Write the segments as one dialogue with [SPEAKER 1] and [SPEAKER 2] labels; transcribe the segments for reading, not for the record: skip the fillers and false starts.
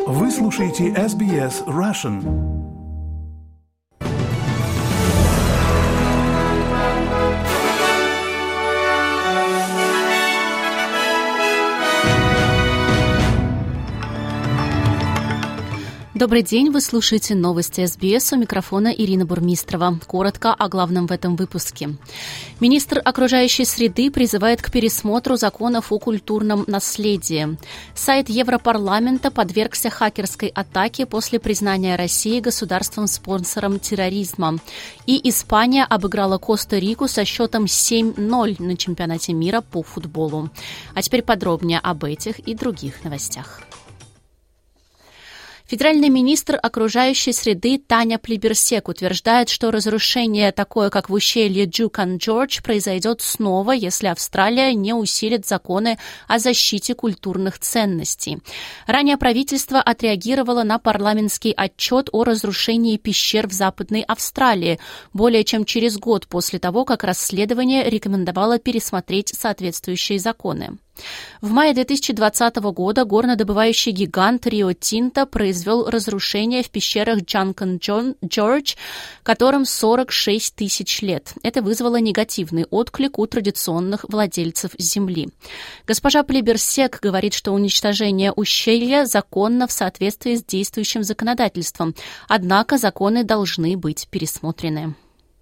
[SPEAKER 1] Вы слушаете SBS Russian.
[SPEAKER 2] Добрый день, вы слушаете новости СБС, у микрофона Ирина Бурмистрова. Коротко о главном в этом выпуске. Министр окружающей среды призывает к пересмотру законов о культурном наследии. Сайт Европарламента подвергся хакерской атаке после признания России государством-спонсором терроризма. И Испания обыграла Коста-Рику со счетом 7-0 на чемпионате мира по футболу. А теперь подробнее об этих и других новостях. Федеральный министр окружающей среды Таня Плиберсек утверждает, что разрушение, такое как в ущелье Джукан-Джордж, произойдет снова, если Австралия не усилит законы о защите культурных ценностей. Ранее правительство отреагировало на парламентский отчет о разрушении пещер в Западной Австралии, более чем через год после того, как расследование рекомендовало пересмотреть соответствующие законы. В мае 2020 года горнодобывающий гигант Рио Тинто произвел разрушение в пещерах Джукан-Джордж, которым 46 тысяч лет. Это вызвало негативный отклик у традиционных владельцев земли. Госпожа Плиберсек говорит, что уничтожение ущелья законно в соответствии с действующим законодательством, однако законы должны быть пересмотрены.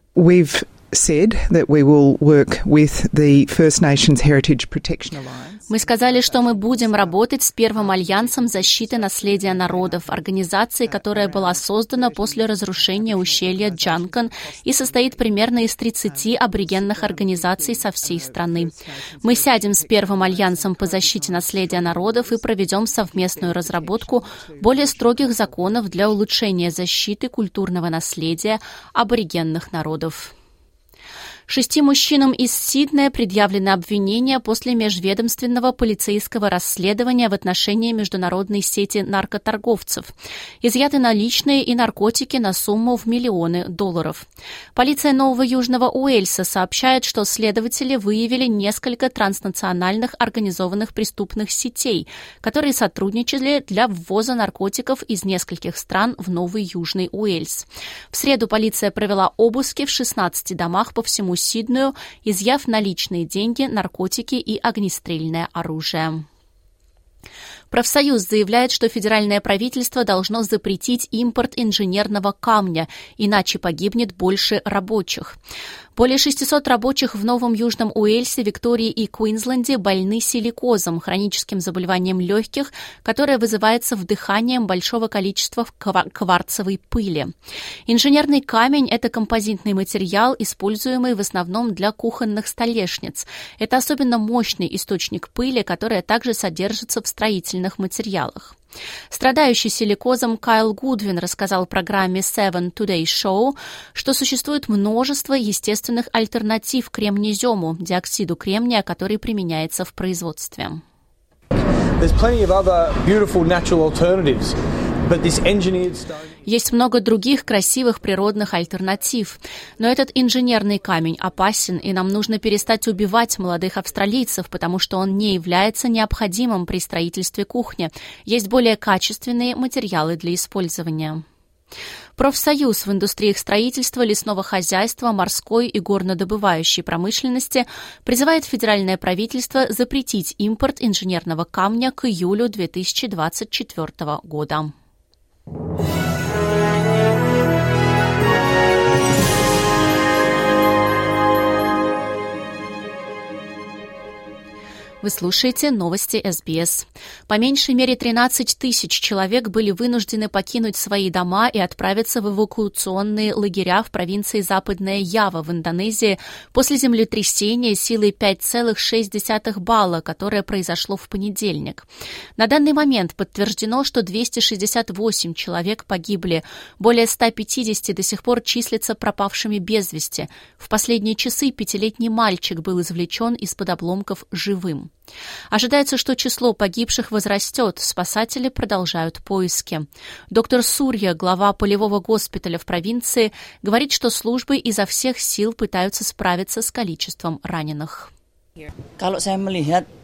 [SPEAKER 2] Мы сказали, что мы будем работать с Первым альянсом защиты наследия народов, организацией, которая была создана после разрушения ущелья Джанкан и состоит примерно из 30 аборигенных организаций со всей страны. Мы сядем с Первым альянсом по защите наследия народов и проведем совместную разработку более строгих законов для улучшения защиты культурного наследия аборигенных народов. 6 мужчинам из Сиднея предъявлено обвинение после межведомственного полицейского расследования в отношении международной сети наркоторговцев. Изъяты наличные и наркотики на сумму в миллионы долларов. Полиция Нового Южного Уэльса сообщает, что следователи выявили несколько транснациональных организованных преступных сетей, которые сотрудничали для ввоза наркотиков из нескольких стран в Новый Южный Уэльс. В среду полиция провела обыски в 16 домах по всему Сиднею, изъяв наличные деньги, наркотики и огнестрельное оружие. Профсоюз заявляет, что федеральное правительство должно запретить импорт инженерного камня, иначе погибнет больше рабочих. Более 600 рабочих в Новом Южном Уэльсе, Виктории и Квинсленде больны силикозом, хроническим заболеванием легких, которое вызывается вдыханием большого количества кварцевой пыли. Инженерный камень – это композитный материал, используемый в основном для кухонных столешниц. Это особенно мощный источник пыли, которая также содержится в строительных материалах. Страдающий силикозом Кайл Гудвин рассказал программе Seven Today Show, что существует множество естественных альтернатив кремнезему, диоксиду кремния, который применяется в производстве. Есть много других красивых природных альтернатив, но этот инженерный камень опасен, и нам нужно перестать убивать молодых австралийцев, потому что он не является необходимым при строительстве кухни. Есть более качественные материалы для использования. Профсоюз в индустриях строительства, лесного хозяйства, морской и горнодобывающей промышленности призывает федеральное правительство запретить импорт инженерного камня к июлю 2024 года. Вы слушаете новости СБС. По меньшей мере 13 тысяч человек были вынуждены покинуть свои дома и отправиться в эвакуационные лагеря в провинции Западная Ява в Индонезии после землетрясения силой 5,6 балла, которое произошло в понедельник. На данный момент подтверждено, что 268 человек погибли, более 150 до сих пор числятся пропавшими без вести. В последние часы 5-летний мальчик был извлечен из-под обломков живым. Ожидается, что число погибших возрастет, спасатели продолжают поиски. Доктор Сурья, глава полевого госпиталя в провинции, говорит, что службы изо всех сил пытаются справиться с количеством раненых.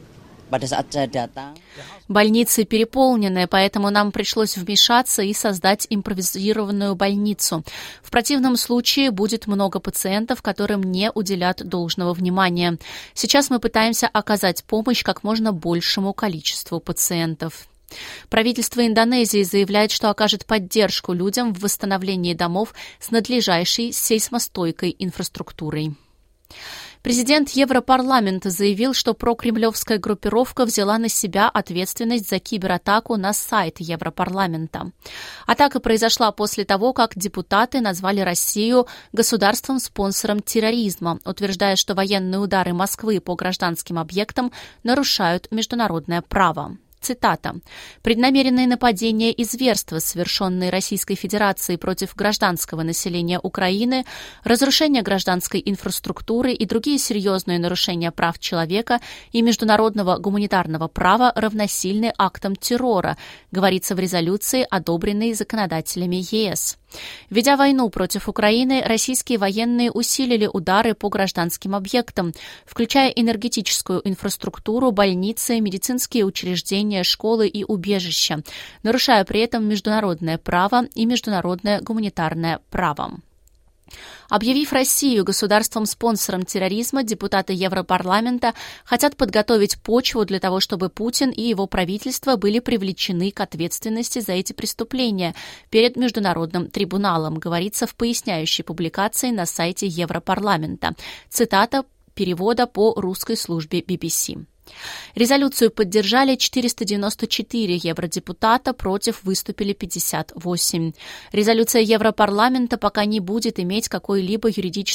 [SPEAKER 2] Больницы переполнены, поэтому нам пришлось вмешаться и создать импровизированную больницу. В противном случае будет много пациентов, которым не уделят должного внимания. Сейчас мы пытаемся оказать помощь как можно большему количеству пациентов. Правительство Индонезии заявляет, что окажет поддержку людям в восстановлении домов с надлежащей сейсмостойкой инфраструктурой. Президент Европарламента заявил, что прокремлевская группировка взяла на себя ответственность за кибератаку на сайт Европарламента. Атака произошла после того, как депутаты назвали Россию государством-спонсором терроризма, утверждая, что военные удары Москвы по гражданским объектам нарушают международное право. Цитата. «Преднамеренные нападения и зверства, совершенные Российской Федерацией против гражданского населения Украины, разрушение гражданской инфраструктуры и другие серьезные нарушения прав человека и международного гуманитарного права равносильны актам террора», говорится в резолюции, одобренной законодателями ЕС. Ведя войну против Украины, российские военные усилили удары по гражданским объектам, включая энергетическую инфраструктуру, больницы, медицинские учреждения, школы и убежища, нарушая при этом международное право и международное гуманитарное право. Объявив Россию государством-спонсором терроризма, депутаты Европарламента хотят подготовить почву для того, чтобы Путин и его правительство были привлечены к ответственности за эти преступления перед Международным трибуналом, говорится в поясняющей публикации на сайте Европарламента. Цитата перевода по русской службе BBC. Резолюцию поддержали 494 евродепутата, против выступили 58. Резолюция Европарламента пока не будет иметь каких-либо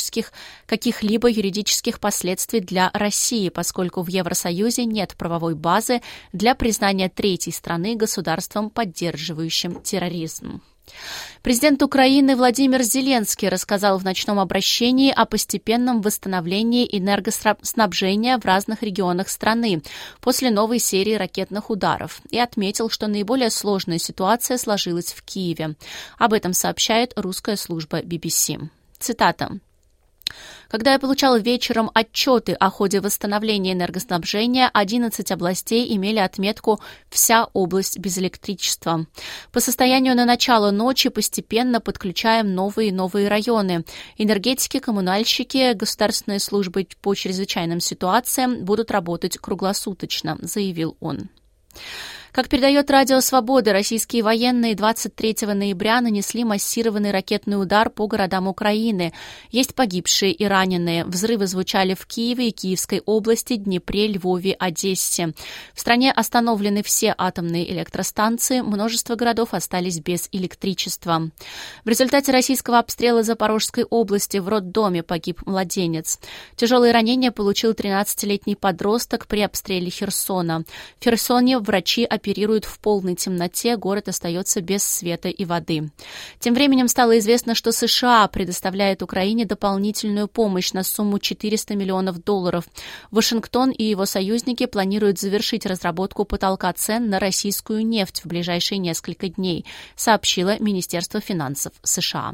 [SPEAKER 2] юридических последствий для России, поскольку в Евросоюзе нет правовой базы для признания третьей страны государством, поддерживающим терроризм. Президент Украины Владимир Зеленский рассказал в ночном обращении о постепенном восстановлении энергоснабжения в разных регионах страны после новой серии ракетных ударов и отметил, что наиболее сложная ситуация сложилась в Киеве. Об этом сообщает русская служба BBC. Цитата. «Когда я получал вечером отчеты о ходе восстановления энергоснабжения, 11 областей имели отметку «Вся область без электричества». По состоянию на начало ночи постепенно подключаем новые и новые районы. Энергетики, коммунальщики, государственные службы по чрезвычайным ситуациям будут работать круглосуточно», заявил он. Как передает Радио Свобода, российские военные 23 ноября нанесли массированный ракетный удар по городам Украины. Есть погибшие и раненые. Взрывы звучали в Киеве и Киевской области, Днепре, Львове, Одессе. В стране остановлены все атомные электростанции, множество городов остались без электричества. В результате российского обстрела Запорожской области в роддоме погиб младенец. Тяжелые ранения получил 13-летний подросток при обстреле Херсона. В Херсоне врачи оперируют в полной темноте, город остается без света и воды. Тем временем стало известно, что США предоставляет Украине дополнительную помощь на сумму $400 миллионов. Вашингтон и его союзники планируют завершить разработку потолка цен на российскую нефть в ближайшие несколько дней, сообщило Министерство финансов США.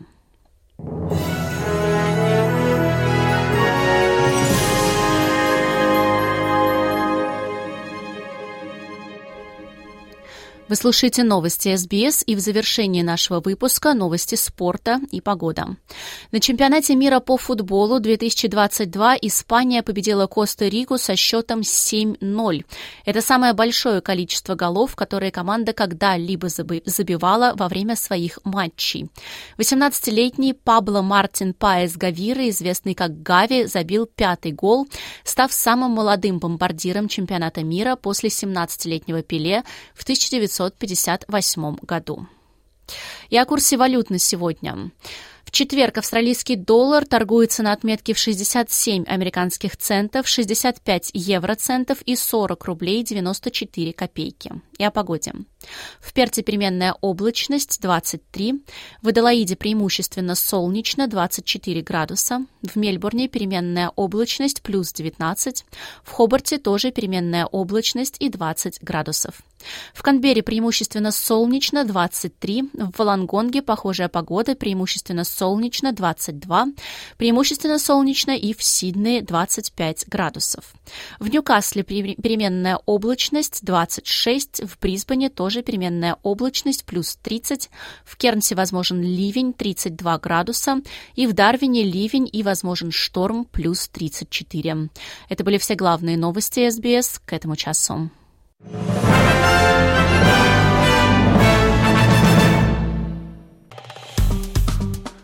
[SPEAKER 2] Вы слушаете новости СБС, и в завершении нашего выпуска новости спорта и погода. На чемпионате мира по футболу 2022 Испания победила Коста-Рику со счетом 7-0. Это самое большое количество голов, которые команда когда-либо забивала во время своих матчей. 18-летний Пабло Мартин Паэс Гавира, известный как Гави, забил 5-й гол, став самым молодым бомбардиром чемпионата мира после 17-летнего Пеле в 1958 году. И о курсе валют на сегодня. В четверг австралийский доллар торгуется на отметке в 67 американских центов, 65 евроцентов и 40 рублей 94 копейки. И о погоде. В Перте переменная облачность 23, в Аделаиде преимущественно солнечно 24 градуса, в Мельбурне переменная облачность плюс 19, в Хобарте тоже переменная облачность и 20 градусов. В Канберре преимущественно солнечно 23, в Волонгонге похожая погода, преимущественно солнечно 22, преимущественно солнечно и в Сиднее 25 градусов. В Ньюкасле переменная облачность 26, в Брисбене тоже переменная облачность плюс 30, в Кернсе возможен ливень 32 градуса и в Дарвине ливень и возможен шторм плюс 34. Это были все главные новости СБС к этому часу.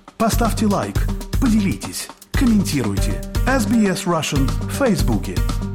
[SPEAKER 1] Поставьте лайк, поделитесь, комментируйте. SBS Russian в Фейсбуке.